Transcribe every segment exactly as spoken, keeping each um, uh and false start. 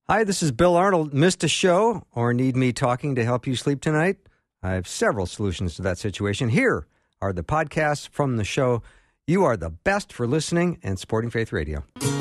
Hi, this is Bill Arnold. Missed a show or need me talking to help you sleep tonight? I have several solutions to that situation. Here are the podcasts from the show. You are the best for listening and supporting Faith Radio.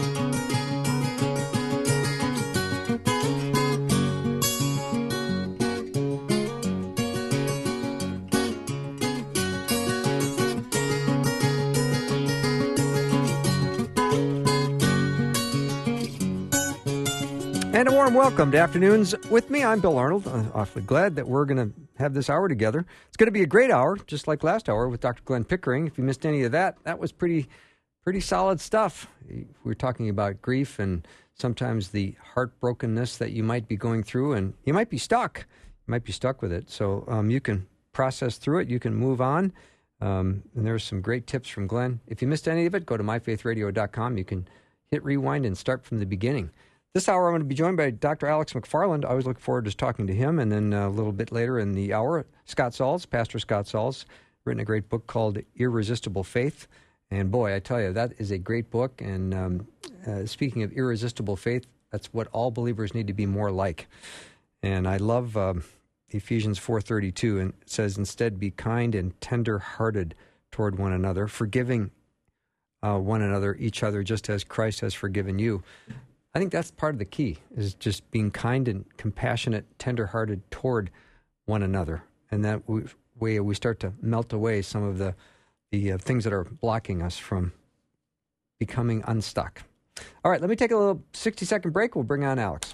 And a warm welcome to Afternoons with me. I'm Bill Arnold. I'm awfully glad that we're going to have this hour together. It's going to be a great hour, just like last hour with Doctor Glenn Pickering. If you missed any of that, that was pretty pretty solid stuff. We were talking about grief and sometimes the heartbrokenness that you might be going through, and you might be stuck. You might be stuck with it. So um, you can process through it. You can move on. Um, and there's some great tips from Glenn. If you missed any of it, go to my faith radio dot com. You can hit rewind and start from the beginning. This hour, I'm going to be joined by Doctor Alex McFarland. I always look forward to talking to him. And then a little bit later in the hour, Scott Sauls, Pastor Scott Sauls, written a great book called Irresistible Faith. And boy, I tell you, that is a great book. And um, uh, speaking of irresistible faith, that's what all believers need to be more like. And I love um, Ephesians four thirty-two, and it says, instead, be kind and tender-hearted toward one another, forgiving uh, one another, each other, just as Christ has forgiven you. I think that's part of the key, is just being kind and compassionate, tender-hearted toward one another. And that way we start to melt away some of the, the uh, things that are blocking us from becoming unstuck. All right, let me take a little sixty-second break. We'll bring on Alex.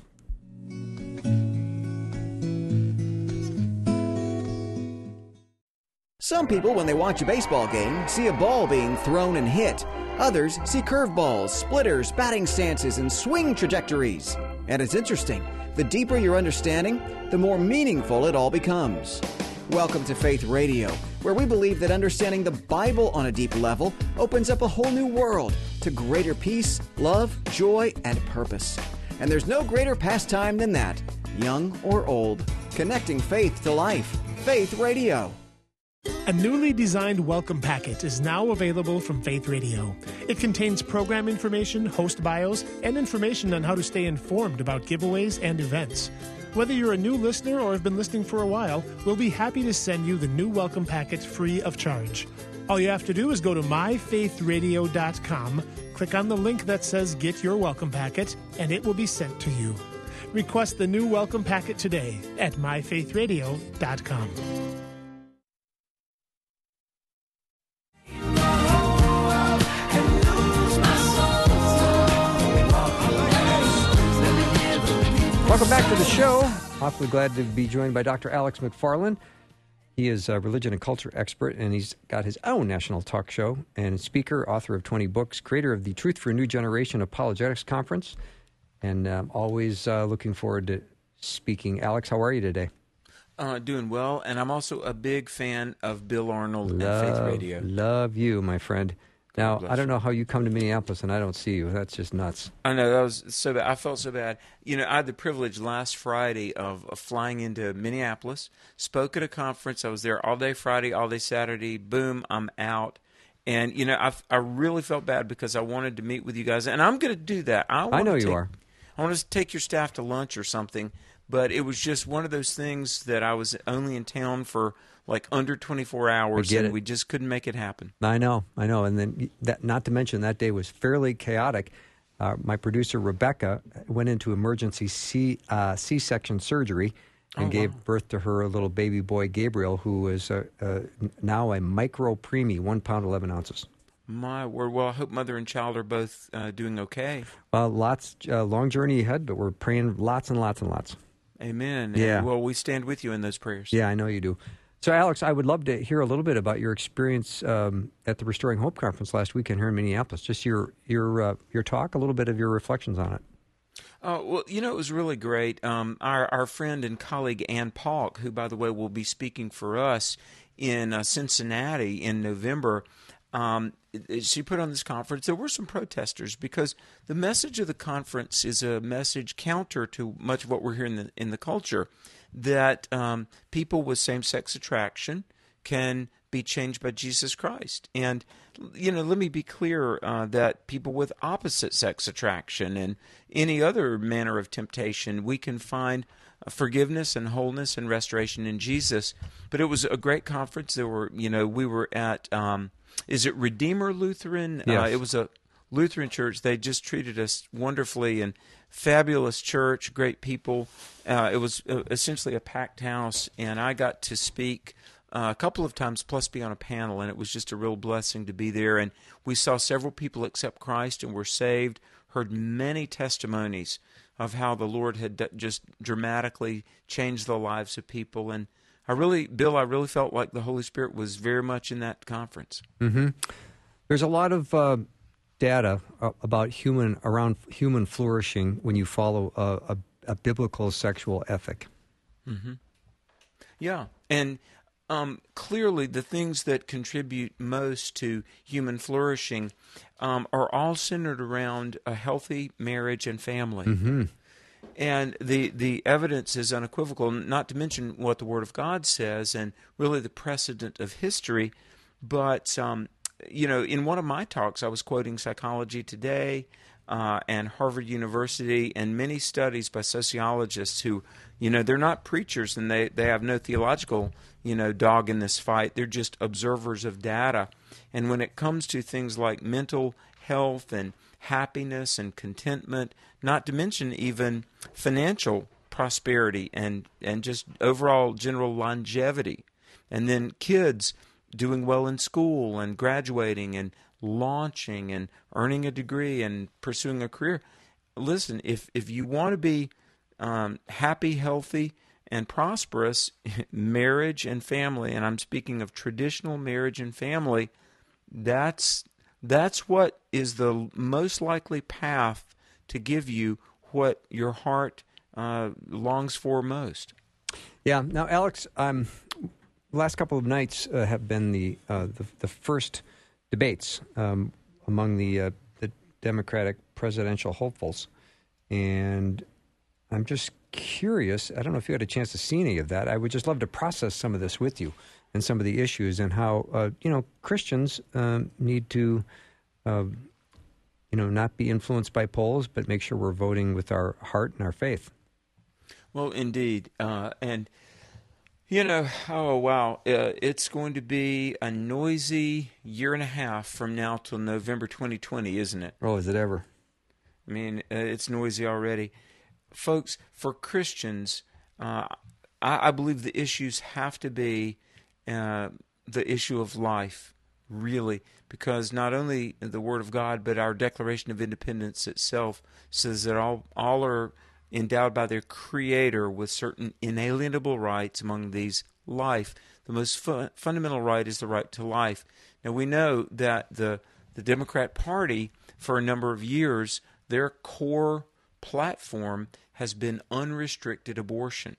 Some people, when they watch a baseball game, see a ball being thrown and hit. Others see curveballs, splitters, batting stances, and swing trajectories. And it's interesting. The deeper your understanding, the more meaningful it all becomes. Welcome to Faith Radio, where we believe that understanding the Bible on a deep level opens up a whole new world to greater peace, love, joy, and purpose. And there's no greater pastime than that, young or old, connecting faith to life. Faith Radio. A newly designed welcome packet is now available from Faith Radio. It contains program information, host bios, and information on how to stay informed about giveaways and events. Whether you're a new listener or have been listening for a while, we'll be happy to send you the new welcome packet free of charge. All you have to do is go to my faith radio dot com, click on the link that says Get Your Welcome Packet, and it will be sent to you. Request the new welcome packet today at my faith radio dot com. Welcome back to the show. Awfully glad to be joined by Doctor Alex McFarland. He is a religion and culture expert, and he's got his own national talk show, and speaker, author of twenty books, creator of the Truth for a New Generation Apologetics Conference, and um, always uh, looking forward to speaking. Alex, how are you today? Uh, doing well, and I'm also a big fan of Bill Arnold love, and Faith Radio. Love you, my friend. Now, I don't know how you come to Minneapolis and I don't see you. That's just nuts. I know, that was so bad. I felt so bad. You know, I had the privilege last Friday of, of flying into Minneapolis, spoke at a conference. I was there all day Friday, all day Saturday. Boom, I'm out. And, you know, I, I really felt bad because I wanted to meet with you guys. And I'm going to do that. I, I know take, you are. I want to take your staff to lunch or something. But it was just one of those things that I was only in town for like under twenty-four hours, and it. we just couldn't make it happen. I know, I know. And then, that, not to mention, that day was fairly chaotic. Uh, my producer, Rebecca, went into emergency C, uh, C-section surgery and oh, gave wow. birth to her little baby boy, Gabriel, who is uh, uh, now a micro-preemie, one pound, eleven ounces. My word. Well, I hope mother and child are both uh, doing okay. Well, lots, uh, long journey ahead, but we're praying lots and lots and lots. Amen. Yeah. And, well, we stand with you in those prayers. Yeah, I know you do. So, Alex, I would love to hear a little bit about your experience um, at the Restoring Hope Conference last weekend here in Minneapolis. Just your your uh, your talk, a little bit of your reflections on it. Uh, well, you know, it was really great. Um, our our friend and colleague Ann Paulk, who, by the way, will be speaking for us in uh, Cincinnati in November, um, she put on this conference. There were some protesters because the message of the conference is a message counter to much of what we're hearing in the, in the culture, that um, people with same-sex attraction can be changed by Jesus Christ. And, you know, let me be clear uh, that people with opposite sex attraction and any other manner of temptation, we can find forgiveness and wholeness and restoration in Jesus. But it was a great conference. There were, you know, we were at, um, is it Redeemer Lutheran? Yes. Uh, it was a Lutheran church. They just treated us wonderfully, and fabulous church, great people. Uh, it was uh, essentially a packed house, and I got to speak uh, a couple of times, plus be on a panel, and it was just a real blessing to be there. And we saw several people accept Christ and were saved, heard many testimonies of how the Lord had d- just dramatically changed the lives of people. And I really, Bill, I really felt like the Holy Spirit was very much in that conference. Mm-hmm. There's a lot of uh, data uh, about human around human flourishing when you follow a, a, a biblical sexual ethic. Mm-hmm. Yeah, and um, clearly the things that contribute most to human flourishing um, are all centered around a healthy marriage and family. Mm-hmm. And the, the evidence is unequivocal, not to mention what the Word of God says and really the precedent of history. But, um, you know, in one of my talks, I was quoting Psychology Today uh, and Harvard University and many studies by sociologists who, you know, they're not preachers and they, they have no theological, you know, dog in this fight. They're just observers of data. And when it comes to things like mental health and happiness and contentment, not to mention even financial prosperity and, and just overall general longevity. And then kids doing well in school and graduating and launching and earning a degree and pursuing a career. Listen, if, if you want to be um, happy, healthy, and prosperous, marriage and family, and I'm speaking of traditional marriage and family, that's That's what is the most likely path to give you what your heart uh, longs for most. Yeah. Now, Alex, um, the last couple of nights uh, have been the, uh, the the first debates um, among the uh, the Democratic presidential hopefuls, and I'm just curious. I don't know if you had a chance to see any of that. I would just love to process some of this with you and some of the issues and how uh, you know Christians um, need to. Uh, you know, not be influenced by polls, but make sure we're voting with our heart and our faith. Well, indeed. Uh, and, you know, oh, wow, uh, it's going to be a noisy year and a half from now till November twenty twenty, isn't it? Oh, is it ever? I mean, uh, it's noisy already. Folks, for Christians, uh, I, I believe the issues have to be uh, the issue of life. Really, because not only the Word of God, but our Declaration of Independence itself says that all all are endowed by their Creator with certain inalienable rights. Among these, life. The most fu- fundamental right is the right to life. Now, we know that the the Democrat Party, for a number of years, their core platform has been unrestricted abortion.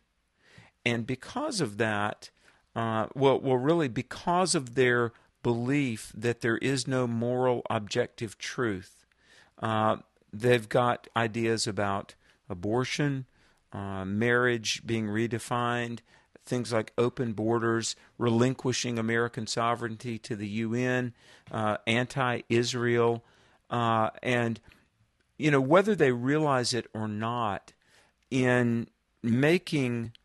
And because of that, uh, well, well, really, because of their belief that there is no moral objective truth. Uh, they've got ideas about abortion, uh, marriage being redefined, things like open borders, relinquishing American sovereignty to the U N, uh, anti-Israel, uh, and, you know, whether they realize it or not, in making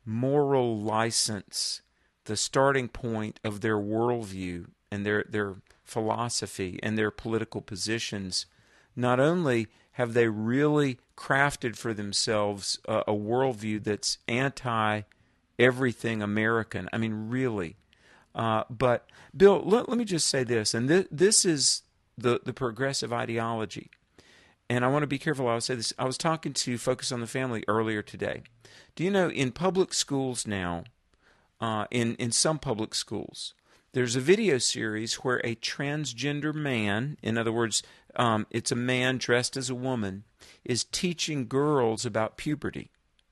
moral license the starting point of their worldview and their, their philosophy and their political positions, not only have they really crafted for themselves a, a worldview that's anti-everything American, I mean, really. Uh, but, Bill, let, let me just say this, and th- this is the, the progressive ideology. And I want to be careful how I say this. I was talking to Focus on the Family earlier today. Do you know, in public schools now, Uh, in, in some public schools, there's a video series where a transgender man, in other words, um, it's a man dressed as a woman, is teaching girls about puberty.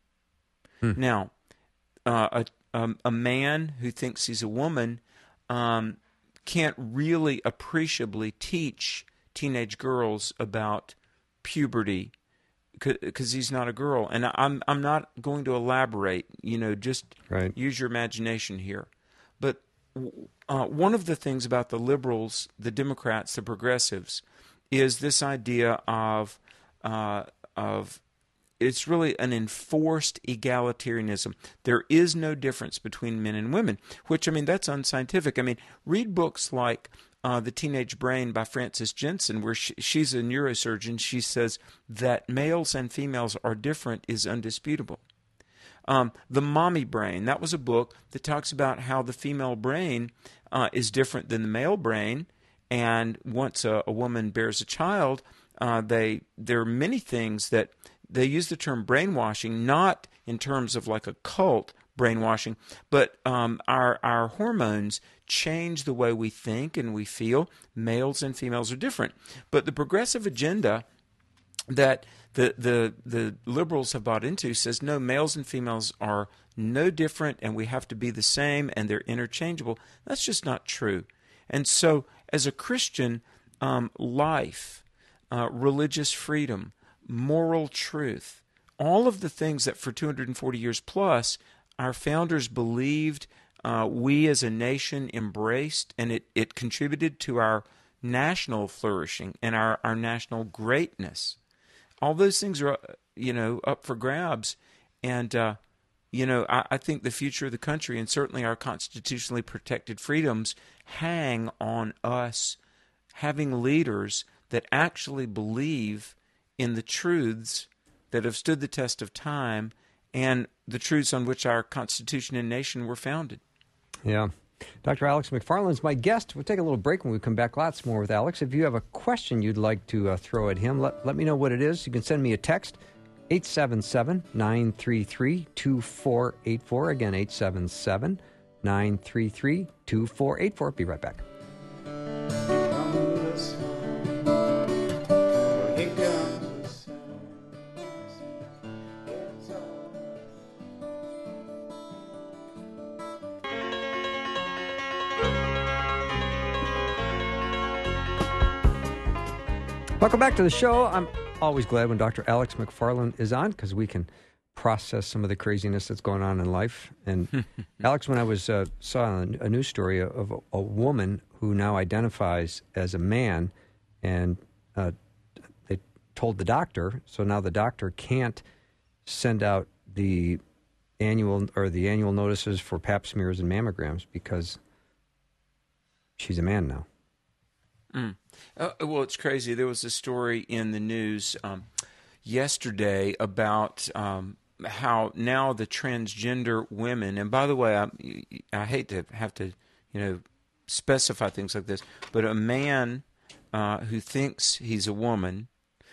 Hmm. Now, uh, a, um, a man who thinks he's a woman um, can't really appreciably teach teenage girls about puberty because he's not a girl. And I'm I'm not going to elaborate, you know, just right. Use your imagination here. But uh, one of the things about the liberals, the Democrats, the progressives, is this idea of uh, of it's really an enforced egalitarianism. There is no difference between men and women, which, I mean, that's unscientific. I mean, read books like uh, The Teenage Brain by Frances Jensen, where she, she's a neurosurgeon. She says that males and females are different is undisputable. Um, the Mommy Brain, that was a book that talks about how the female brain uh, is different than the male brain, and once a, a woman bears a child, uh, they there are many things that they use the term brainwashing, not in terms of like a cult brainwashing, but um, our our hormones change the way we think and we feel. Males and females are different, but the progressive agenda that the the the liberals have bought into says no, males and females are no different, and we have to be the same, and they're interchangeable. That's just not true. And so, as a Christian, um, life, uh, religious freedom, moral truth, all of the things that for two hundred forty years plus our founders believed uh, we as a nation embraced, and it, it contributed to our national flourishing and our, our national greatness. All those things are, you know, up for grabs. And, uh, you know, I, I think the future of the country and certainly our constitutionally protected freedoms hang on us having leaders that actually believe in the truths that have stood the test of time and the truths on which our Constitution and nation were founded. Yeah. Doctor Alex McFarland is my guest. We'll take a little break when we come back. Lots more with Alex. If you have a question you'd like to uh, throw at him, let, let me know what it is. You can send me a text, eight seven seven, nine three three, two four eight four. Again, eight seven seven, nine three three, two four eight four. Be right back. Welcome back to the show. I'm always glad when Doctor Alex McFarland is on because we can process some of the craziness that's going on in life. And Alex, when I was uh, saw a, a news story of a, a woman who now identifies as a man, and uh, they told the doctor, so now the doctor can't send out the annual or the annual notices for pap smears and mammograms because she's a man now. Mm. Uh, well, it's crazy. There was a story in the news um, yesterday about um, how now the transgender women, and by the way, I, I hate to have to, you know, specify things like this, but a man uh, who thinks he's a woman,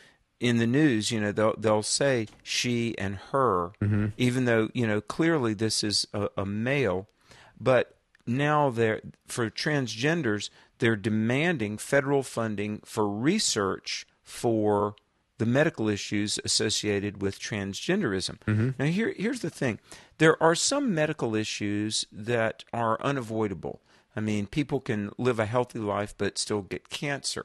in the news, you know, they'll, they'll say she and her, mm-hmm. even though, you know, clearly this is a, a male, but now they're, for transgenders, they're demanding federal funding for research for the medical issues associated with transgenderism. Mm-hmm. Now, here, here's the thing. There are some medical issues that are unavoidable. I mean, people can live a healthy life but still get cancer.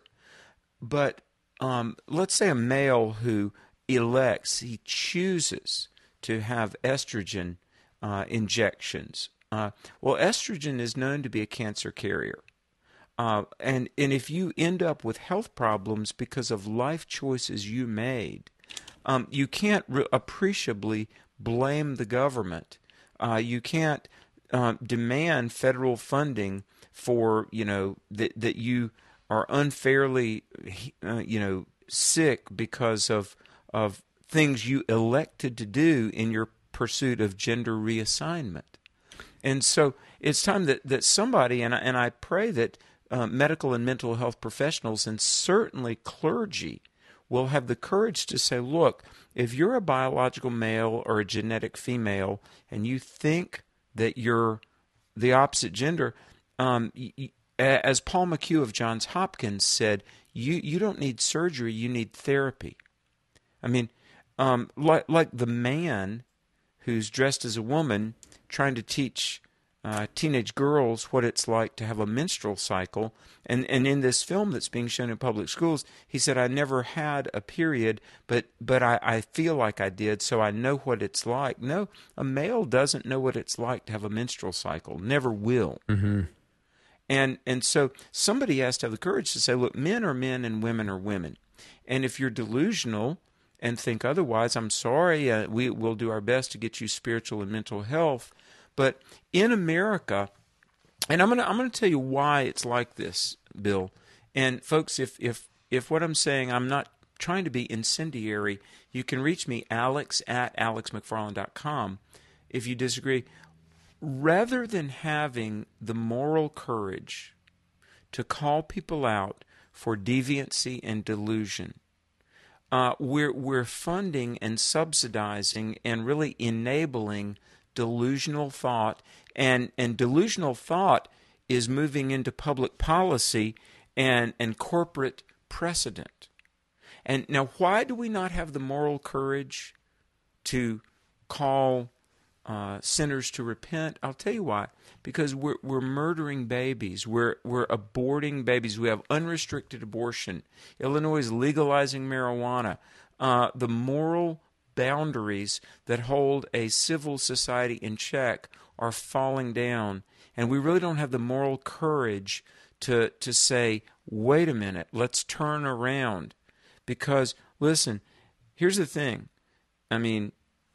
But um, let's say a male who elects, he chooses to have estrogen uh, injections. Uh, well, estrogen is known to be a cancer carrier. Uh, and, and if you end up with health problems because of life choices you made, um, you can't re- appreciably blame the government. Uh, you can't uh, demand federal funding for, you know, that that you are unfairly, uh, you know, sick because of of things you elected to do in your pursuit of gender reassignment. And so it's time that, that somebody, and I, and I pray that uh, medical and mental health professionals and certainly clergy will have the courage to say, look, if you're a biological male or a genetic female and you think that you're the opposite gender, um, y- as Paul McHugh of Johns Hopkins said, you, you don't need surgery, you need therapy. I mean, um, like, like the man who's dressed as a woman trying to teach uh, teenage girls what it's like to have a menstrual cycle. And, and in this film that's being shown in public schools, he said, I never had a period, but, but I, I feel like I did, so I know what it's like. No, a male doesn't know what it's like to have a menstrual cycle, never will. Mm-hmm. And and so somebody has to have the courage to say, look, men are men and women are women. And if you're delusional and think otherwise, I'm sorry, uh, we will do our best to get you spiritual and mental health. But in America, and I'm gonna I'm gonna tell you why it's like this, Bill. And folks, if if if what I'm saying, I'm not trying to be incendiary, you can reach me, Alex at alex mcfarland dot com, if you disagree. Rather than having the moral courage to call people out for deviancy and delusion, uh, we're we're funding and subsidizing and really enabling delusional thought, and and delusional thought is moving into public policy and and corporate precedent. And now, why do we not have the moral courage to call uh, sinners to repent? I'll tell you why. Because we're we're murdering babies. We're we're aborting babies. We have unrestricted abortion. Illinois is legalizing marijuana. Uh, the moral boundaries that hold a civil society in check are falling down, and we really don't have the moral courage to to say, wait a minute, let's turn around. Because, listen, here's the thing. I mean,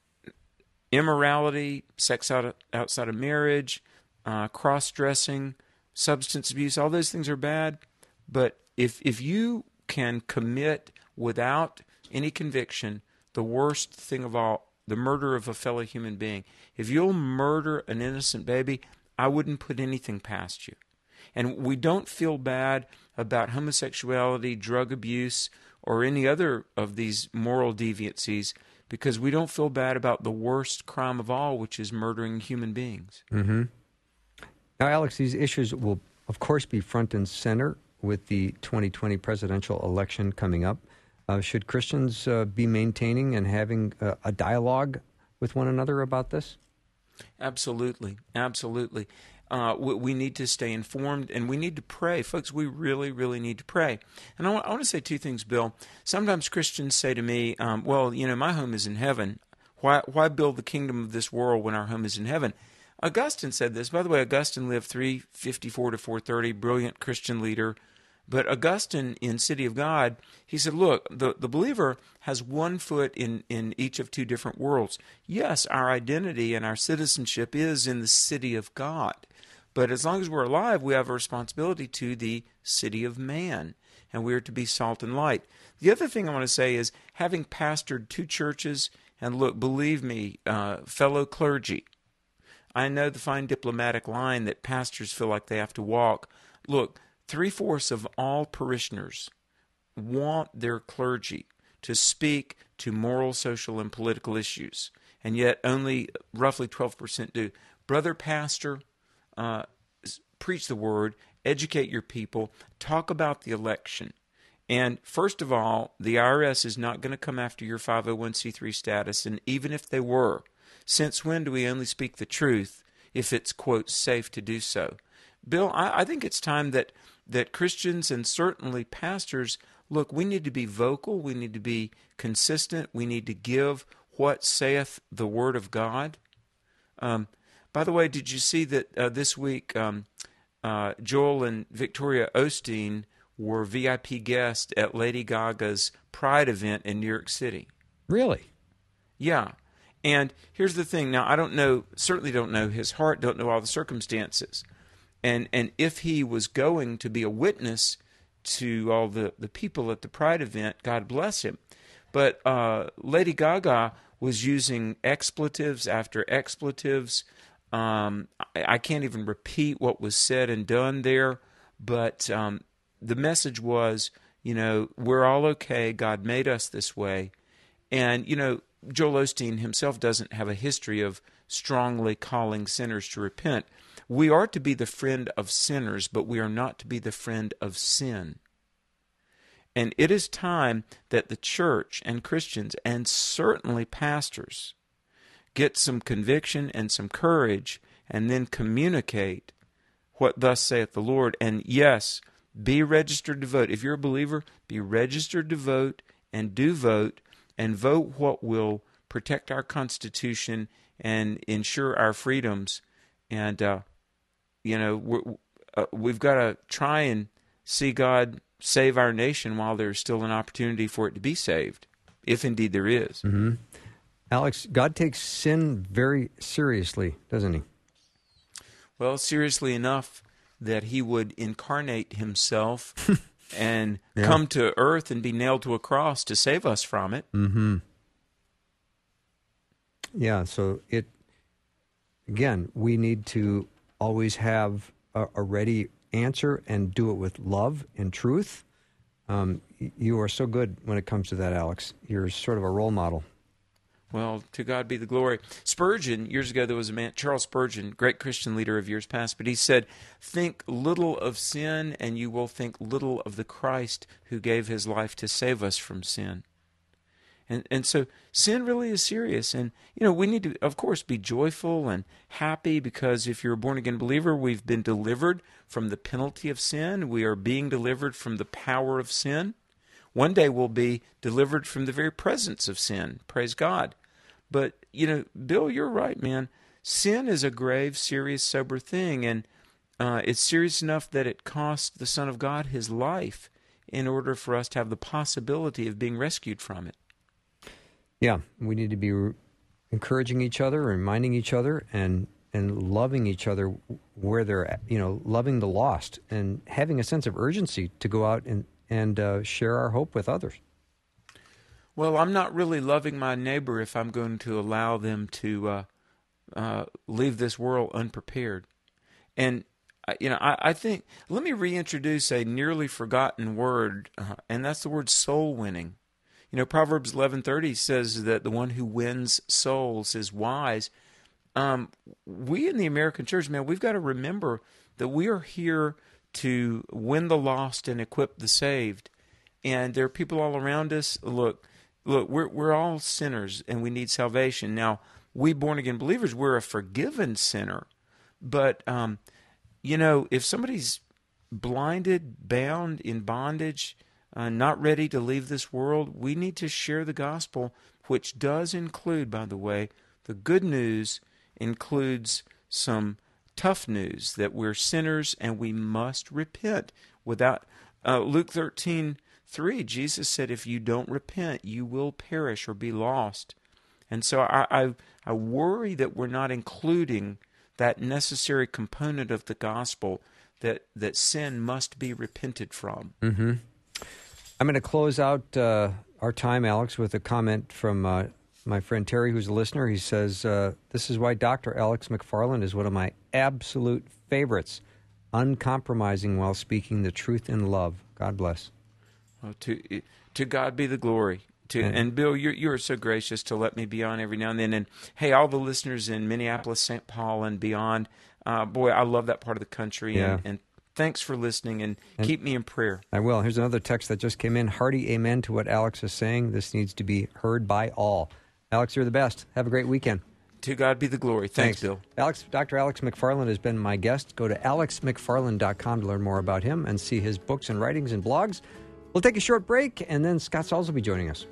immorality, sex out of, outside of marriage, uh, cross-dressing, substance abuse, all those things are bad. But if if you can commit without any conviction the worst thing of all, the murder of a fellow human being, if you'll murder an innocent baby, I wouldn't put anything past you. And we don't feel bad about homosexuality, drug abuse, or any other of these moral deviancies, because we don't feel bad about the worst crime of all, which is murdering human beings. Mm-hmm. Now, Alex, these issues will, of course, be front and center with the twenty twenty presidential election coming up. Uh, should Christians uh, be maintaining and having uh, a dialogue with one another about this? Absolutely, absolutely. Uh, we, we need to stay informed, and we need to pray. Folks, we really, really need to pray. And I want, I want to say two things, Bill. Sometimes Christians say to me, um, well, you know, my home is in heaven. Why, why build the kingdom of this world when our home is in heaven? Augustine said this. By the way, Augustine lived three fifty-four to four thirty, brilliant Christian leader. But Augustine, in City of God, he said, look, the, the believer has one foot in, in each of two different worlds. Yes, our identity and our citizenship is in the city of God. But as long as we're alive, we have a responsibility to the city of man, and we are to be salt and light. The other thing I want to say is, having pastored two churches, and look, believe me, uh, fellow clergy, I know the fine diplomatic line that pastors feel like they have to walk. Look, three-fourths of all parishioners want their clergy to speak to moral, social, and political issues, and yet only roughly twelve percent do. Brother pastor, uh, preach the word, educate your people, talk about the election. And first of all, the I R S is not going to come after your five oh one c three status, and even if they were, since when do we only speak the truth if it's, quote, safe to do so? Bill, I, I think it's time that, that Christians and certainly pastors, look, we need to be vocal, we need to be consistent, we need to give what saith the Word of God. Um, by the way, did you see that uh, this week um, uh, Joel and Victoria Osteen were V I P guests at Lady Gaga's Pride event in New York City? Really? Yeah. And here's the thing. Now, I don't know, certainly don't know his heart, don't know all the circumstances. And and if he was going to be a witness to all the, the people at the Pride event, God bless him. But uh, Lady Gaga was using expletives after expletives. Um, I, I can't even repeat what was said and done there, but um, the message was, you know, we're all okay. God made us this way. And, you know, Joel Osteen himself doesn't have a history of strongly calling sinners to repent. We are to be the friend of sinners, but we are not to be the friend of sin. And it is time that the church and Christians, and certainly pastors, get some conviction and some courage, and then communicate what thus saith the Lord. And yes, be registered to vote. If you're a believer, be registered to vote, and do vote, and vote what will protect our Constitution and ensure our freedoms. And, uh, you know, we're, uh, we've got to try and see God save our nation while there's still an opportunity for it to be saved, if indeed there is. Mm-hmm. Alex, God takes sin very seriously, doesn't he? Well, seriously enough that he would incarnate himself and yeah. come to earth and be nailed to a cross to save us from it. Mm-hmm. Yeah, so it, again, we need to always have a, a ready answer and do it with love and truth. Um, you are so good when it comes to that, Alex. You're sort of a role model. Well, to God be the glory. Spurgeon, years ago, there was a man, Charles Spurgeon, great Christian leader of years past, but he said, think little of sin and you will think little of the Christ who gave his life to save us from sin. And and so sin really is serious. And, you know, we need to, of course, be joyful and happy because if you're a born-again believer, we've been delivered from the penalty of sin. We are being delivered from the power of sin. One day we'll be delivered from the very presence of sin. Praise God. But, you know, Bill, you're right, man. Sin is a grave, serious, sober thing. And uh, it's serious enough that it cost the Son of God his life in order for us to have the possibility of being rescued from it. Yeah, we need to be re- encouraging each other, reminding each other, and and loving each other where they're at, you know, loving the lost and having a sense of urgency to go out and, and uh, share our hope with others. Well, I'm not really loving my neighbor if I'm going to allow them to uh, uh, leave this world unprepared. And, uh, you know, I, I think, let me reintroduce a nearly forgotten word, uh, and that's the word soul winning. You know, Proverbs eleven thirty says that the one who wins souls is wise. Um, we in the American church, man, we've got to remember that we are here to win the lost and equip the saved. And there are people all around us. Look, look, we're we're all sinners and we need salvation. Now, we born-again believers, we're a forgiven sinner. But, um, you know, if somebody's blinded, bound, in bondage, Uh, not ready to leave this world, we need to share the gospel, which does include, by the way, the good news includes some tough news that we're sinners and we must repent. Without uh, Luke thirteen three, Jesus said, if you don't repent, you will perish or be lost. And so I, I, I worry that we're not including that necessary component of the gospel that, that sin must be repented from. Mm-hmm. I'm going to close out uh, our time, Alex, with a comment from uh, my friend Terry, who's a listener. He says, uh, this is why Doctor Alex McFarland is one of my absolute favorites, uncompromising while speaking the truth in love. God bless. Well, to to God be the glory. To, and, and Bill, you're, you're so gracious to let me be on every now and then. And, hey, all the listeners in Minneapolis, Saint Paul, and beyond, uh, boy, I love that part of the country. Yeah. And, and thanks for listening, and, and keep me in prayer. I will. Here's another text that just came in. Hearty amen to what Alex is saying. This needs to be heard by all. Alex, you're the best. Have a great weekend. To God be the glory. Thanks, Thanks. Bill. Alex, Doctor Alex McFarland has been my guest. Go to alex mcfarland dot com to learn more about him and see his books and writings and blogs. We'll take a short break, and then Scott Sauls will be joining us.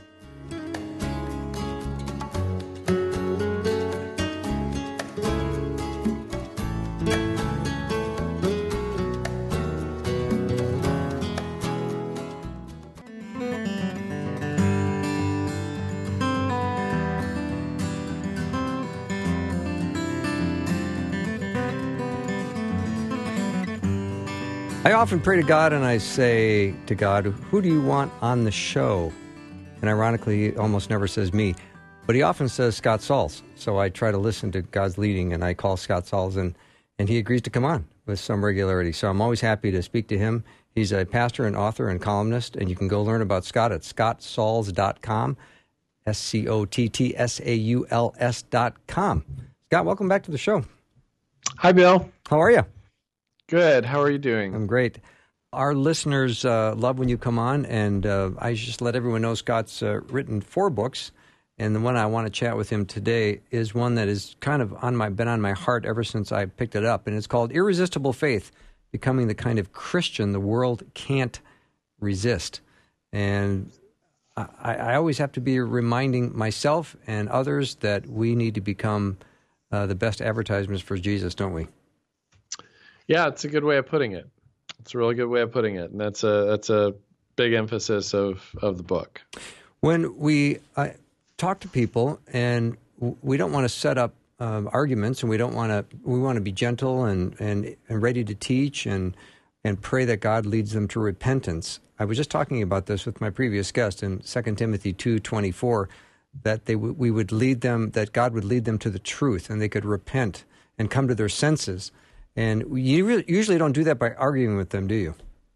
I often pray to God and I say to God, who do you want on the show? And ironically, he almost never says me. But he often says Scott Sauls. So I try to listen to God's leading, and I call Scott Sauls, and, and he agrees to come on with some regularity. So I'm always happy to speak to him. He's a pastor and author and columnist, and you can go learn about Scott at scott sauls dot com, S C O T T S A U L S dot com. Scott, welcome back to the show. Hi, Bill. How are you? Good. How are you doing? I'm great. Our listeners uh, love when you come on, and uh, I just let everyone know Scott's uh, written four books, and the one I want to chat with him today is one that is kind of on my been on my heart ever since I picked it up, and it's called Irresistible Faith, Becoming the Kind of Christian the World Can't Resist. And I, I always have to be reminding myself and others that we need to become uh, the best advertisements for Jesus, don't we? Yeah, it's a good way of putting it. It's a really good way of putting it, and that's a that's a big emphasis of, of the book. When we uh, talk to people, and w- we don't want to set up um, arguments, and we don't want to we want to be gentle and, and, and ready to teach and and pray that God leads them to repentance. I was just talking about this with my previous guest in Second Timothy two twenty-four, that they w- we would lead them, that God would lead them to the truth, and they could repent and come to their senses. And you really, usually don't do that by arguing with them, do you?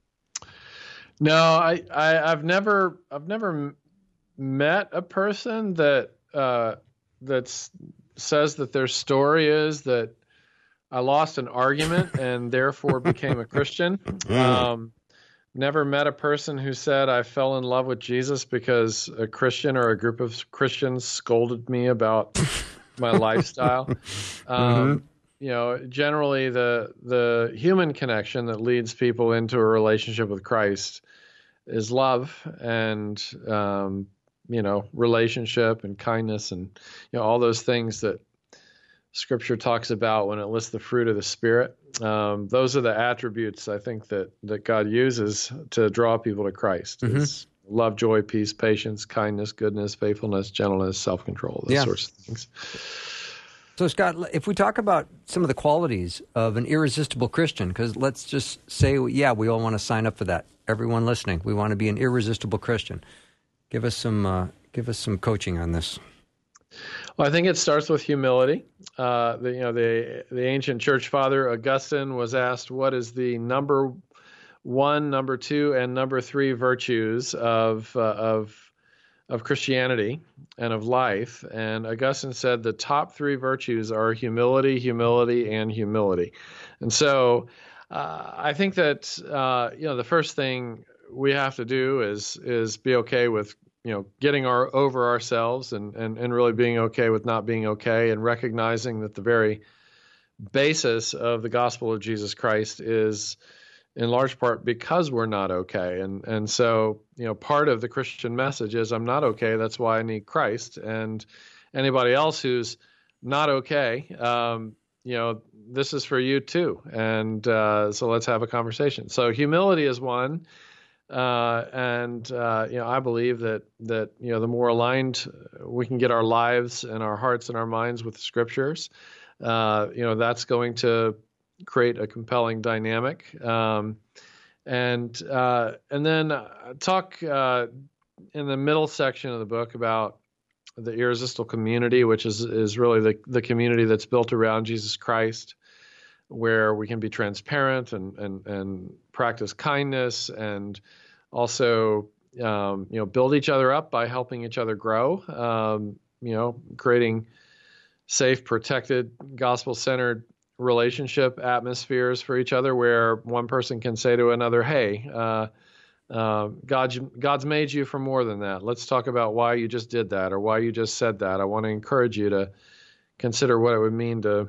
No, I, I I've never I've never met a person that uh, that says that their story is that I lost an argument and therefore became a Christian. Um, never met a person who said I fell in love with Jesus because a Christian or a group of Christians scolded me about my lifestyle. Um, Mm-hmm. You know, generally the the human connection that leads people into a relationship with Christ is love and um, you know, relationship and kindness and you know all those things that Scripture talks about when it lists the fruit of the Spirit. Um, those are the attributes I think that that God uses to draw people to Christ. Mm-hmm. It's love, joy, peace, patience, kindness, goodness, faithfulness, gentleness, self-control. Those Yeah. sorts of things. So, Scott, if we talk about some of the qualities of an irresistible Christian, because let's just say, yeah, we all want to sign up for that. Everyone listening, we want to be an irresistible Christian. Give us some, uh, give us some coaching on this. Well, I think it starts with humility. Uh, the, you know, the the ancient church father Augustine was asked, "What is the number one, number two, and number three virtues of uh, of of Christianity and of life?" And Augustine said the top three virtues are humility, humility, and humility. And so uh, I think that uh, you know the first thing we have to do is is be okay with you know getting our over ourselves and, and, and really being okay with not being okay, and recognizing that the very basis of the gospel of Jesus Christ is in large part because we're not okay. And and so, you know, part of the Christian message is I'm not okay. That's why I need Christ. And anybody else who's not okay, um, you know, this is for you too. And uh, so let's have a conversation. So humility is one. Uh, and, uh, you know, I believe that, that, you know, the more aligned we can get our lives and our hearts and our minds with the Scriptures, uh, you know, that's going to create a compelling dynamic. Um, and uh, and then talk uh, in the middle section of the book about the irresistible community, which is, is really the, the community that's built around Jesus Christ, where we can be transparent and, and, and practice kindness and also, um, you know, build each other up by helping each other grow, um, you know, creating safe, protected, gospel-centered relationship atmospheres for each other where one person can say to another, hey, uh, uh, God's, God's made you for more than that. Let's talk about why you just did that or why you just said that. I want to encourage you to consider what it would mean to,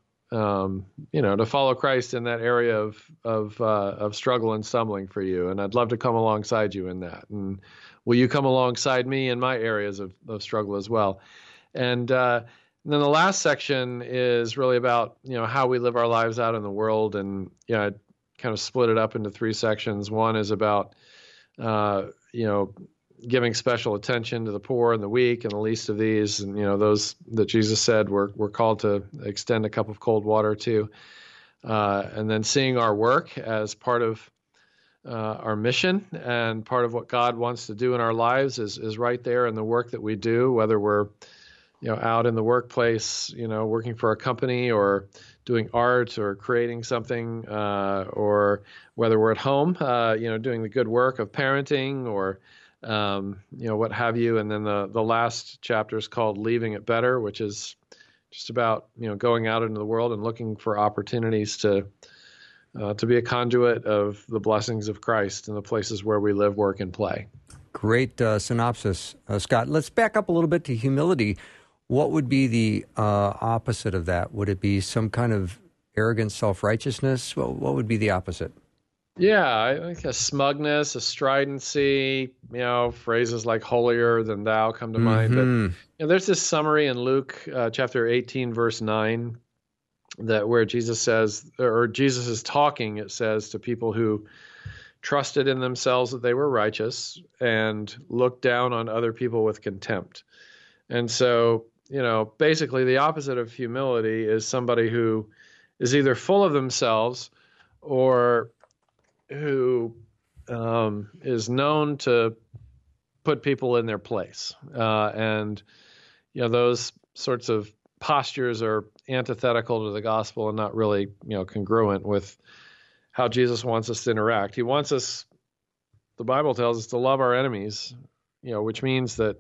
um, you know, to follow Christ in that area of, of, uh, of struggle and stumbling for you. And I'd love to come alongside you in that. And will you come alongside me in my areas of, of struggle as well? And, uh, And then the last section is really about, you know, how we live our lives out in the world. And, you know, I kind of split it up into three sections. One is about, uh, you know, giving special attention to the poor and the weak and the least of these. And, you know, those that Jesus said we're, we're called to extend a cup of cold water to. Uh, and then seeing our work as part of uh, our mission and part of what God wants to do in our lives is, is right there in the work that we do, whether we're, you know, out in the workplace, you know, working for a company or doing art or creating something, uh, or whether we're at home, uh, you know, doing the good work of parenting or, um, you know, what have you. And then the, the last chapter is called Leaving It Better, which is just about, you know, going out into the world and looking for opportunities to, uh, to be a conduit of the blessings of Christ in the places where we live, work, and play. Great uh, synopsis, uh, Scott. Let's back up a little bit to humility. What would be the uh, opposite of that? Would it be some kind of arrogant self-righteousness? What, what would be the opposite? Yeah, I think a smugness, a stridency, you know, phrases like holier than thou come to Mm-hmm. mind. But you know, there's this summary in Luke uh, chapter eighteen, verse nine, that where Jesus says, or Jesus is talking, it says to people who trusted in themselves that they were righteous and looked down on other people with contempt. And so, you know, basically the opposite of humility is somebody who is either full of themselves or who um, is known to put people in their place. Uh, and, you know, those sorts of postures are antithetical to the gospel and not really, you know, congruent with how Jesus wants us to interact. He wants us, the Bible tells us, to love our enemies, you know, which means that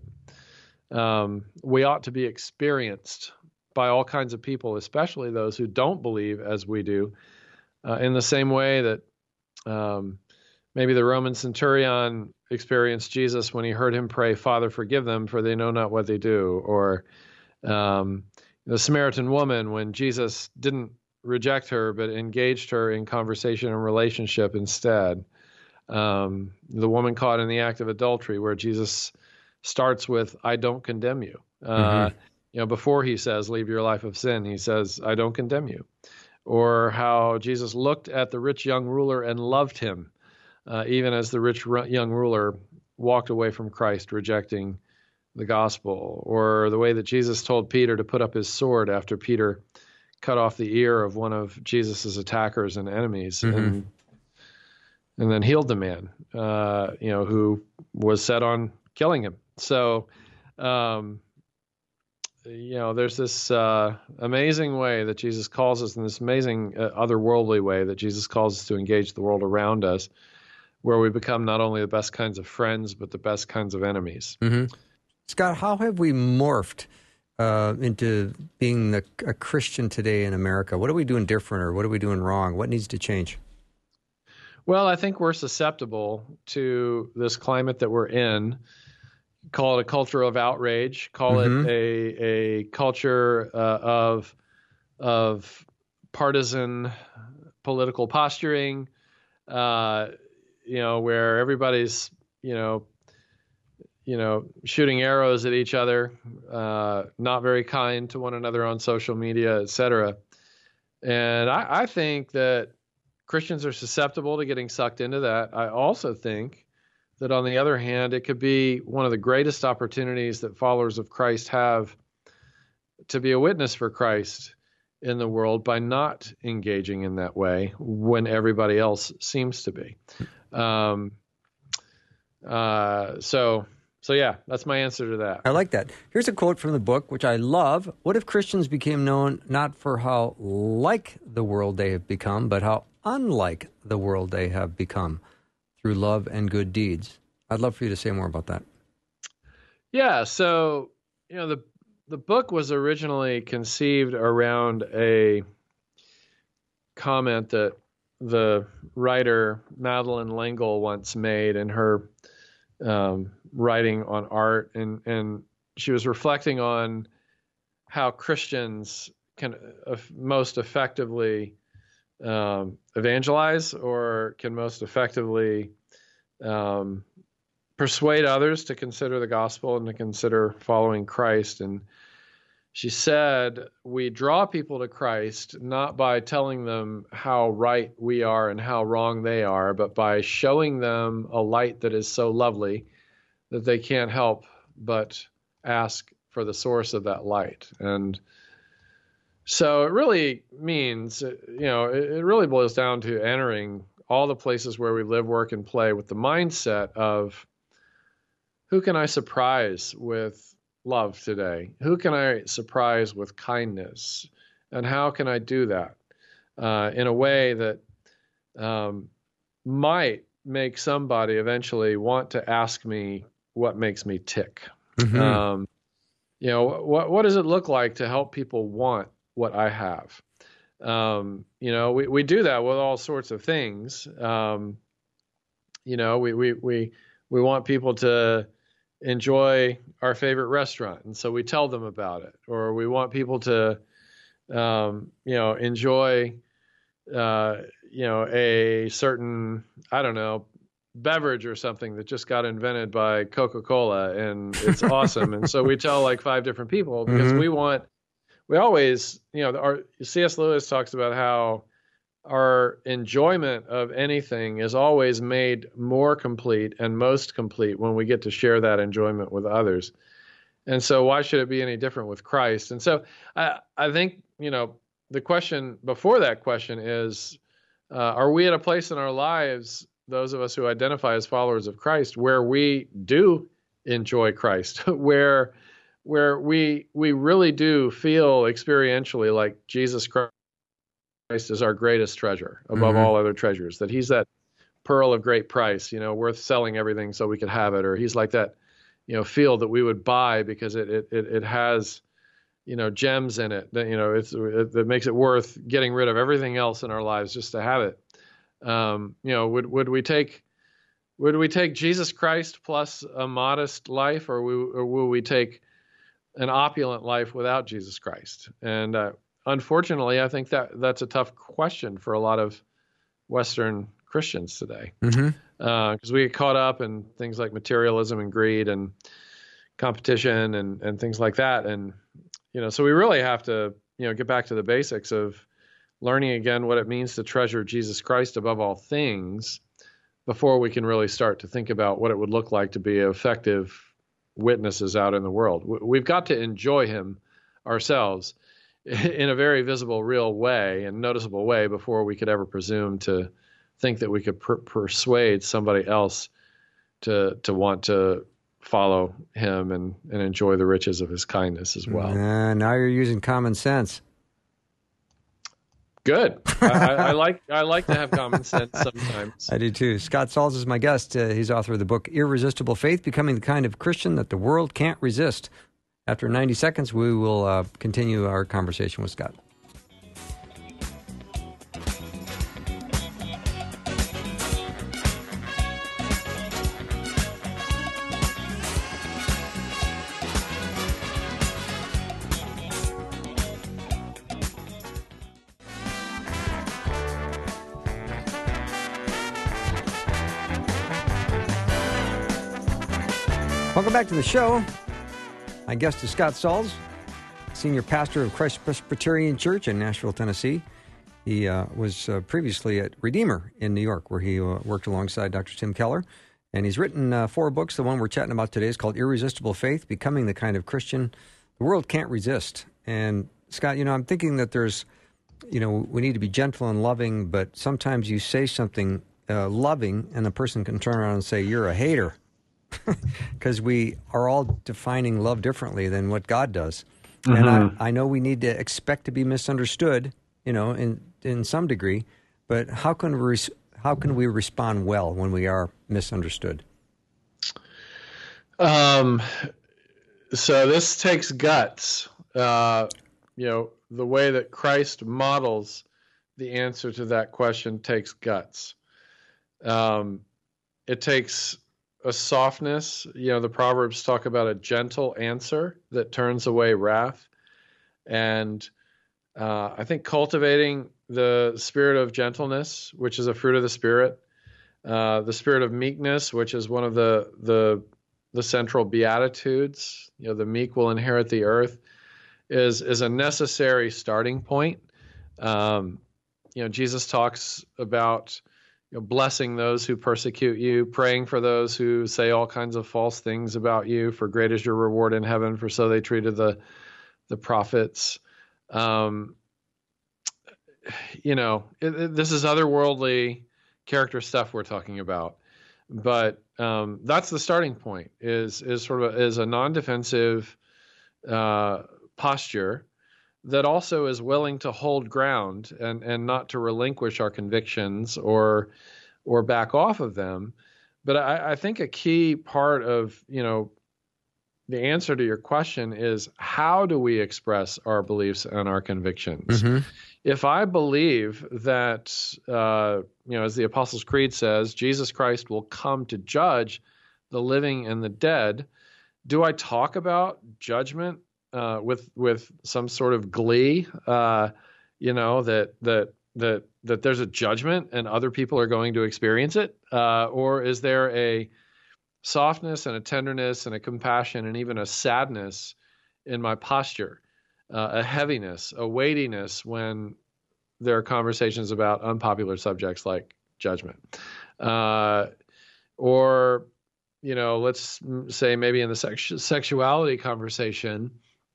um, we ought to be experienced by all kinds of people, especially those who don't believe as we do, uh, in the same way that um, maybe the Roman centurion experienced Jesus when he heard him pray, "Father, forgive them, for they know not what they do," or um, the Samaritan woman when Jesus didn't reject her, but engaged her in conversation and relationship instead. Um, the woman caught in the act of adultery, where Jesus starts with, "I don't condemn you." Uh, mm-hmm. You know, before he says, "Leave your life of sin," he says, "I don't condemn you." Or how Jesus looked at the rich young ruler and loved him, uh, even as the rich young ruler walked away from Christ, rejecting the gospel. Or the way that Jesus told Peter to put up his sword after Peter cut off the ear of one of Jesus's attackers and enemies, mm-hmm. and and then healed the man, uh, you know, who was set on killing him. So, um, you know, there's this uh, amazing way that Jesus calls us, in this amazing uh, otherworldly way that Jesus calls us to engage the world around us, where we become not only the best kinds of friends, but the best kinds of enemies. Mm-hmm. Scott, how have we morphed Uh, into being the, a Christian today in America? What are we doing different, or what are we doing wrong? What needs to change? Well, I think we're susceptible to this climate that we're in. Call it a culture of outrage. Call mm-hmm. it a a culture uh, of of partisan political posturing. Uh, you know, where everybody's you know. you know, shooting arrows at each other, uh, not very kind to one another on social media, et cetera. And I, I think that Christians are susceptible to getting sucked into that. I also think that, on the other hand, it could be one of the greatest opportunities that followers of Christ have to be a witness for Christ in the world by not engaging in that way when everybody else seems to be. Um, uh, so... So, yeah, that's my answer to that. I like that. Here's a quote from the book, which I love. What if Christians became known not for how like the world they have become, but how unlike the world they have become through love and good deeds? I'd love for you to say more about that. Yeah, so, you know, the the book was originally conceived around a comment that the writer Madeleine L'Engle once made in her um, writing on art, and, and she was reflecting on how Christians can uh, most effectively um, evangelize, or can most effectively um, persuade others to consider the gospel and to consider following Christ. And she said, we draw people to Christ not by telling them how right we are and how wrong they are, but by showing them a light that is so lovely that they can't help but ask for the source of that light. And so it really means, you know, it really boils down to entering all the places where we live, work, and play with the mindset of, who can I surprise with love today? Who can I surprise with kindness? And how can I do that uh, in a way that um, might make somebody eventually want to ask me what makes me tick? Mm-hmm. Um, you know, what what does it look like to help people want what I have? Um, you know, we, we do that with all sorts of things. Um, you know, we, we, we, we want people to enjoy our favorite restaurant, and so we tell them about it. Or we want people to, um, you know, enjoy, uh, you know, a certain, I don't know, beverage or something that just got invented by Coca-Cola, and it's awesome. And so we tell like five different people, because mm-hmm. we want, we always, you know, our C S Lewis talks about how our enjoyment of anything is always made more complete and most complete when we get to share that enjoyment with others. And so why should it be any different with Christ? And so I, I think, you know, the question before that question is, uh, are we at a place in our lives, those of us who identify as followers of Christ, where we do enjoy Christ, where where we we really do feel experientially like Jesus Christ is our greatest treasure above mm-hmm. all other treasures, that he's that pearl of great price, you know, worth selling everything so we could have it, or he's like that, you know, field that we would buy because it it it, it has, you know, gems in it that, you know, it's it, that makes it worth getting rid of everything else in our lives just to have it. Um, you know, would would we take would we take Jesus Christ plus a modest life, or, we, or will we take an opulent life without Jesus Christ? And uh, unfortunately, I think that that's a tough question for a lot of Western Christians today, because mm-hmm. uh, we get caught up in things like materialism and greed and competition and, and things like that. And, you know, so we really have to, you know, get back to the basics of learning again what it means to treasure Jesus Christ above all things before we can really start to think about what it would look like to be effective witnesses out in the world. We've got to enjoy him ourselves in a very visible, real way and noticeable way before we could ever presume to think that we could per- persuade somebody else to to want to follow him and, and enjoy the riches of his kindness as well. Uh, now you're using common sense. Good. I, I like I like to have common sense sometimes. I do too. Scott Sauls is my guest. Uh, he's author of the book Irresistible Faith, Becoming the Kind of Christian That the World Can't Resist. After ninety seconds, we will uh, continue our conversation with Scott. Welcome back to the show. My guest is Scott Sauls, senior pastor of Christ Presbyterian Church in Nashville, Tennessee. He uh, was uh, previously at Redeemer in New York, where he uh, worked alongside Doctor Tim Keller. And he's written uh, four books. The one we're chatting about today is called Irresistible Faith, Becoming the Kind of Christian the World Can't Resist. And Scott, you know, I'm thinking that there's, you know, we need to be gentle and loving, but sometimes you say something uh, loving and the person can turn around and say, you're a hater. Because we are all defining love differently than what God does. Mm-hmm. And I, I know we need to expect to be misunderstood, you know, in in some degree, but how can we, how can we respond well when we are misunderstood? Um, so this takes guts. Uh, you know, the way that Christ models the answer to that question takes guts. Um, it takes a softness. You know, the Proverbs talk about a gentle answer that turns away wrath. And uh, I think cultivating the spirit of gentleness, which is a fruit of the Spirit, uh, the spirit of meekness, which is one of the, the the central beatitudes, you know, the meek will inherit the earth, is is a necessary starting point. Um, you know, Jesus talks about, you know, blessing those who persecute you, praying for those who say all kinds of false things about you, for great is your reward in heaven, for so they treated the the prophets. Um, you know, it, it, this is otherworldly character stuff we're talking about, but um, that's the starting point. Is is sort of a, is a non-defensive uh, posture that also is willing to hold ground and, and not to relinquish our convictions or or back off of them. But I, I think a key part of, you know, the answer to your question is, how do we express our beliefs and our convictions? Mm-hmm. If I believe that, uh, you know, as the Apostles' Creed says, Jesus Christ will come to judge the living and the dead, do I talk about judgment Uh, with with some sort of glee, uh, you know, that that that that there's a judgment and other people are going to experience it, uh, or is there a softness and a tenderness and a compassion and even a sadness in my posture uh, a heaviness, a weightiness when there are conversations about unpopular subjects like judgment. Uh, or, you know, let's say maybe in the sex- sexuality conversation,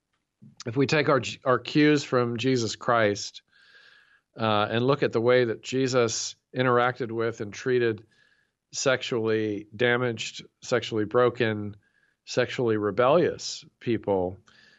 if we take our our cues from Jesus Christ uh, and look at the way that Jesus interacted with and treated sexually damaged, sexually broken, sexually rebellious people,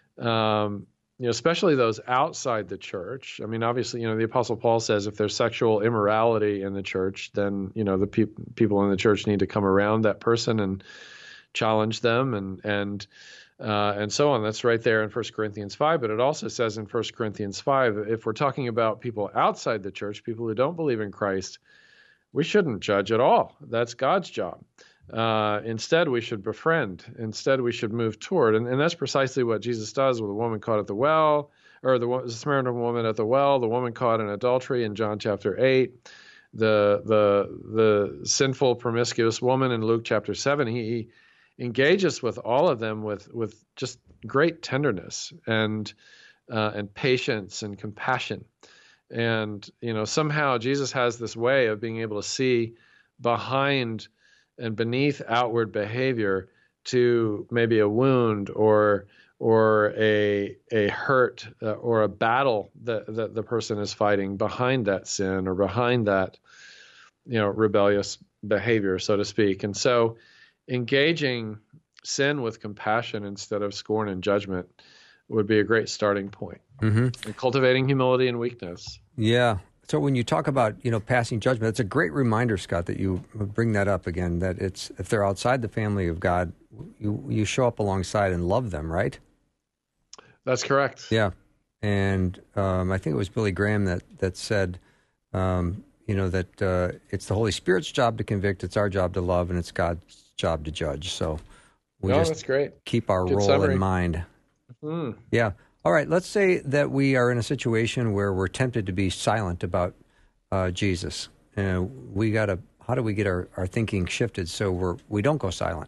um, you know, especially those outside the church. I mean, obviously, you know, the Apostle Paul says if there's sexual immorality in the church, then, you know, the pe- people in the church need to come around that person and challenge them and and uh, and so on. That's right there in First Corinthians five. But it also says in First Corinthians five, if we're talking about people outside the church, people who don't believe in Christ, we shouldn't judge at all. That's God's job. Uh, instead, we should befriend. Instead, we should move toward. And, and that's precisely what Jesus does with the woman caught at the well, or the, the Samaritan woman at the well, the woman caught in adultery in John chapter eight, the the the sinful, promiscuous woman in Luke chapter seven. He, he engages with all of them with, with just great tenderness and uh, and patience and compassion. And, you know, somehow Jesus has this way of being able to see behind and beneath outward behavior to maybe a wound or or a a hurt uh, or a battle that, that the person is fighting behind that sin or behind that, you know, rebellious behavior, so to speak. And so engaging sin with compassion instead of scorn and judgment would be a great starting point. Mm-hmm. And cultivating humility and weakness. Yeah. So when you talk about, you know, passing judgment, it's a great reminder, Scott, that you bring that up again, that it's if they're outside the family of God, you you show up alongside and love them, right? That's correct. Yeah. And um, I think it was Billy Graham that, that said, um, you know, that uh, it's the Holy Spirit's job to convict, it's our job to love, and it's God's job to judge. So we no, just that's great. keep our Good role summary. in mind. Mm. Yeah. All right. Let's say that we are in a situation where we're tempted to be silent about uh, Jesus. Uh, we got to. How do we get our, our thinking shifted so we're we don't go silent?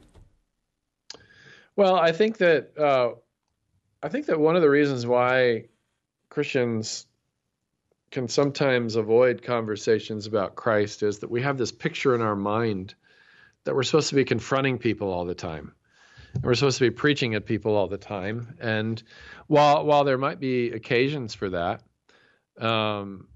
Well, I think that uh, I think that one of the reasons why Christians can sometimes avoid conversations about Christ is that we have this picture in our mind that we're supposed to be confronting people all the time. We're supposed to be preaching at people all the time. And while while there might be occasions for that, um,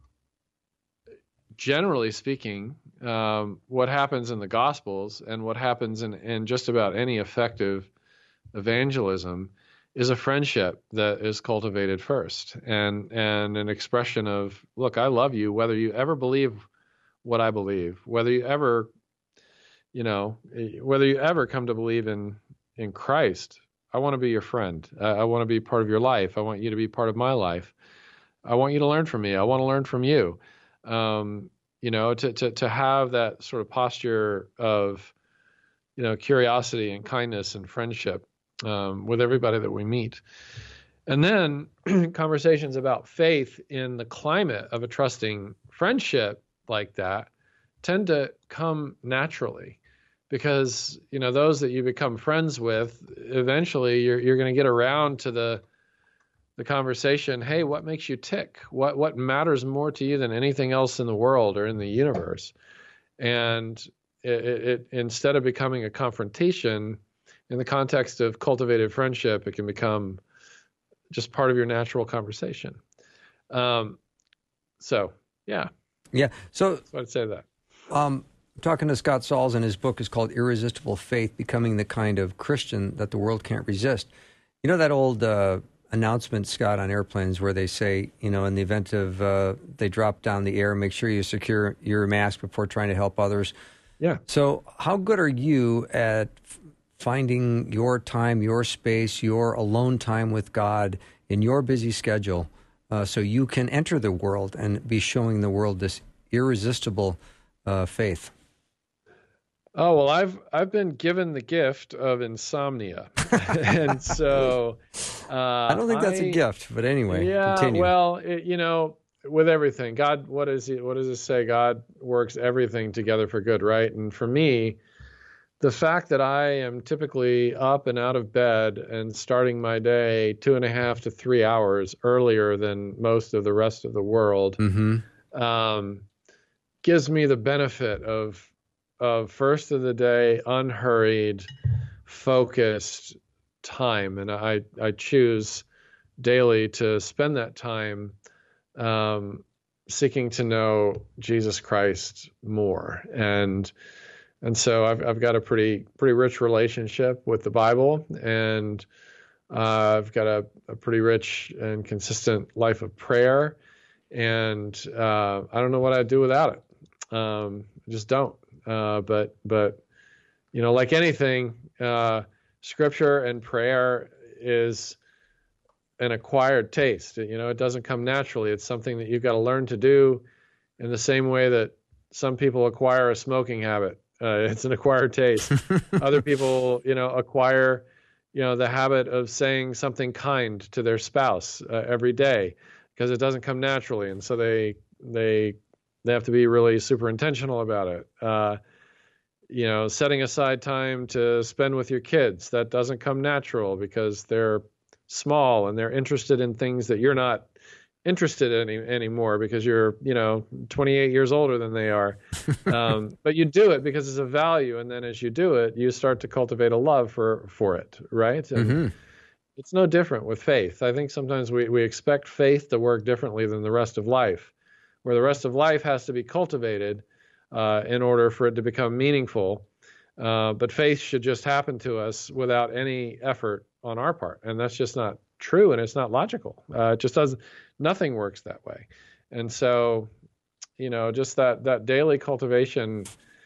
generally speaking, um, what happens in the Gospels and what happens in, in just about any effective evangelism is a friendship that is cultivated first and, and an expression of, look, I love you, whether you ever believe what I believe, whether you ever, you know, whether you ever come to believe in in Christ, I want to be your friend. Uh, I want to be part of your life. I want you to be part of my life. I want you to learn from me. I want to learn from you. Um, you know, to, to, to have that sort of posture of, you know, curiosity and kindness and friendship um, with everybody that we meet. And then conversations about faith in the climate of a trusting friendship like that tend to come naturally. Because, you know, those that you become friends with, eventually you're you're going to get around to the the conversation, hey, what makes you tick? What what matters more to you than anything else in the world or in the universe? And it, it, it instead of becoming a confrontation, in the context of cultivated friendship, it can become just part of your natural conversation. Um, so, yeah. Yeah. So so I'd say that. Um, talking to Scott Sauls, and his book is called Irresistible Faith, Becoming the Kind of Christian That the World Can't Resist. You know that old uh, announcement, Scott, on airplanes where they say, you know, in the event of uh, they drop down the air, make sure you secure your mask before trying to help others. Yeah. So how good are you at f- finding your time, your space, your alone time with God in your busy schedule uh, so you can enter the world and be showing the world this irresistible uh, faith? Oh, well, I've I've been given the gift of insomnia. And so uh, I don't think that's I, a gift, but anyway, yeah, continue. well, it, you know, with everything, God, what is he, what does it say? God works everything together for good, right? And for me, the fact that I am typically up and out of bed and starting my day two and a half to three hours earlier than most of the rest of the world mm-hmm. um, gives me the benefit of of first of the day, unhurried, focused time. And I, I choose daily to spend that time um, seeking to know Jesus Christ more. And and so I've I've got a pretty pretty rich relationship with the Bible, and uh, I've got a, a pretty rich and consistent life of prayer. And uh, I don't know what I'd do without it. Um, I just don't. Uh, but but you know, like anything, uh, Scripture and prayer is an acquired taste. You know, it doesn't come naturally. It's something that you've got to learn to do in the same way that some people acquire a smoking habit. Uh, it's an acquired taste. Other people, you know, acquire, you know, the habit of saying something kind to their spouse uh, every day because it doesn't come naturally. And so they, they, they have to be really super intentional about it. Uh, you know, setting aside time to spend with your kids, that doesn't come natural because they're small and they're interested in things that you're not interested in any, anymore because you're, you know, twenty-eight years older than they are. Um, but you do it because it's a value. And then as you do it, you start to cultivate a love for, for it. Right. And mm-hmm. It's no different with faith. I think sometimes we, we expect faith to work differently than the rest of life, where the rest of life has to be cultivated uh, in order for it to become meaningful. Uh, but faith should just happen to us without any effort on our part. And that's just not true, and it's not logical. Uh, it just doesn't, nothing works that way. And so, you know, just that, that daily cultivation,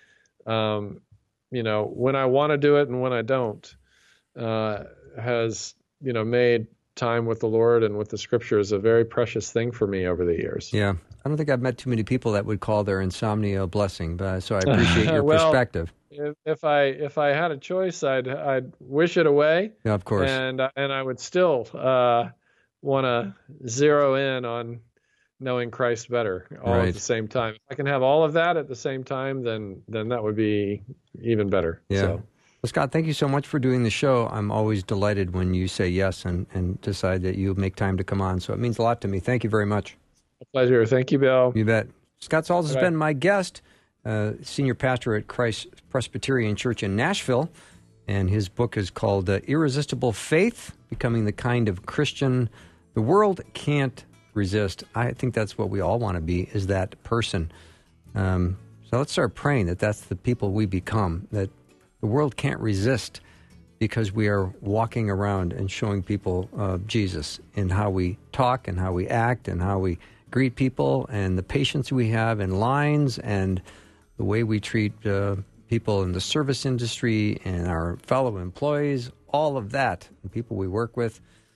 um, you know, when I want to do it and when I don't, uh, has, you know, made time with the Lord and with the Scriptures a very precious thing for me over the years. Yeah. I don't think I've met too many people that would call their insomnia a blessing, but so I appreciate your well, perspective. If, if I if I had a choice, I'd I'd wish it away. Yeah, of course. And and I would still uh, want to zero in on knowing Christ better all right. at the same time. If I can have all of that at the same time, then then that would be even better. Yeah. So. Well, Scott, thank you so much for doing the show. I'm always delighted when you say yes and, and decide that you make time to come on. So it means a lot to me. Thank you very much. A pleasure. Thank you, Bill. You bet. Scott Sauls has Bye. been my guest, uh, senior pastor at Christ Presbyterian Church in Nashville, and his book is called uh, Irresistible Faith, Becoming the Kind of Christian the World Can't Resist. I think that's what we all want to be, is that person. Um, so let's start praying that that's the people we become, that the world can't resist because we are walking around and showing people uh, Jesus in how we talk and how we act and how we greet people and the patience we have in lines and the way we treat uh, people in the service industry and our fellow employees, all of that, and people we work with.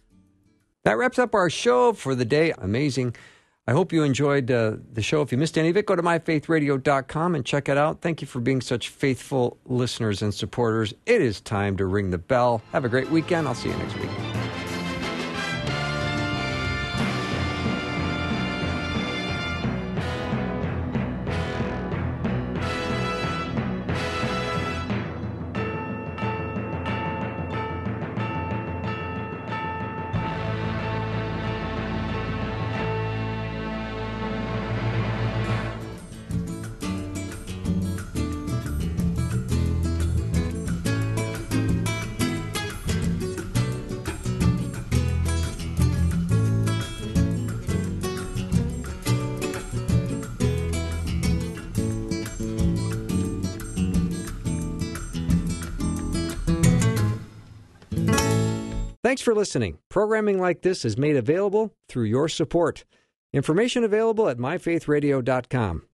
That wraps up our show for the day. Amazing. I hope you enjoyed uh, the show. If you missed any of it, go to my faith radio dot com and check it out. Thank you for being such faithful listeners and supporters. It is time to ring the bell. Have a great weekend. I'll see you next week. Thanks for listening. Programming like this is made available through your support. Information available at my faith radio dot com.